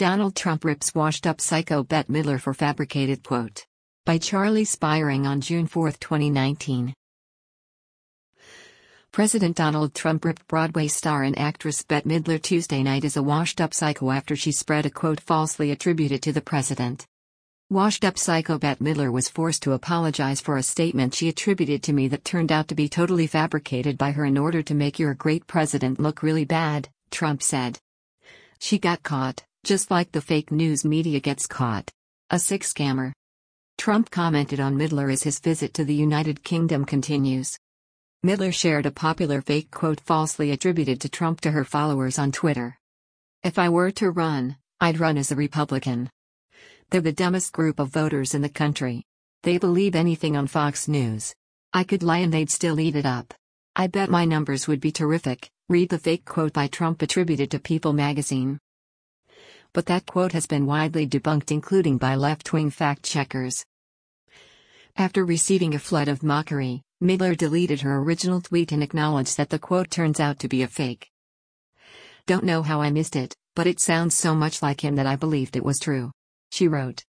Donald Trump rips washed-up psycho Bette Midler for fabricated quote. By Charlie Spiring on June 4, 2019. President Donald Trump ripped Broadway star and actress Bette Midler Tuesday night as a washed-up psycho after she spread a quote falsely attributed to the president. Washed-up psycho Bette Midler was forced to apologize for a statement she attributed to me that turned out to be totally fabricated by her in order to make your great president look really bad, Trump said. She got caught, just like the fake news media gets caught. A sick scammer. Trump commented on Midler as his visit to the United Kingdom continues. Midler shared a popular fake quote falsely attributed to Trump to her followers on Twitter. "If I were to run, I'd run as a Republican. They're the dumbest group of voters in the country. They believe anything on Fox News. I could lie and they'd still eat it up. I bet my numbers would be terrific," read the fake quote by Trump attributed to People magazine. But that quote has been widely debunked, including by left-wing fact-checkers. After receiving a flood of mockery, Midler deleted her original tweet and acknowledged that the quote turns out to be a fake. "Don't know how I missed it, but it sounds so much like him that I believed it was true," she wrote.